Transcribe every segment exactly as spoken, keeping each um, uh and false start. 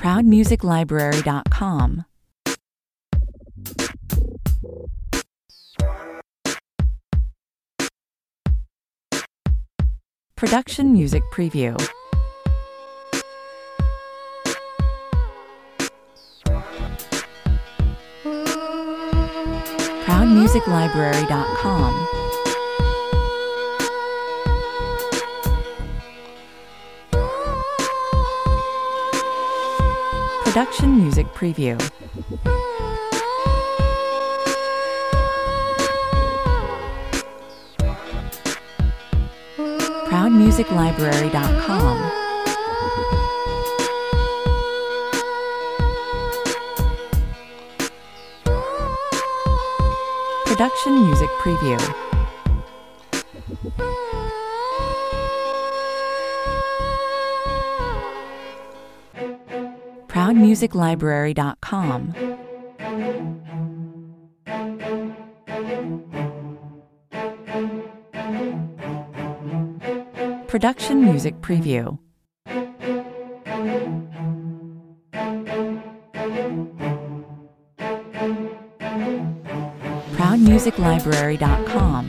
proud music library dot com. Production Music Preview. proud music library dot com. Production Music Preview. proud music library dot com. Production Music Preview. proud music library dot com. Production Music Preview. proud music library dot com.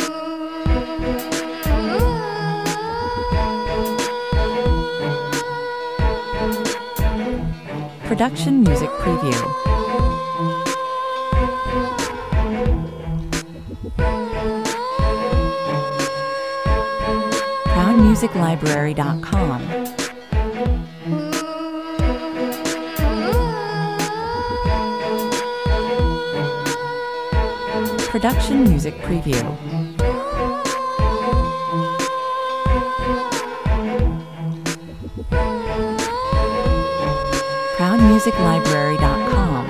Production Music Preview. proud music library dot com. Production Music Preview. proud music library dot com.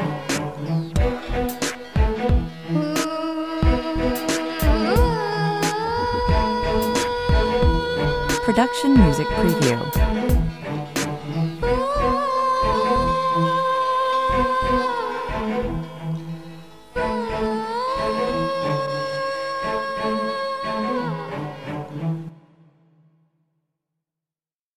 Production Music Preview.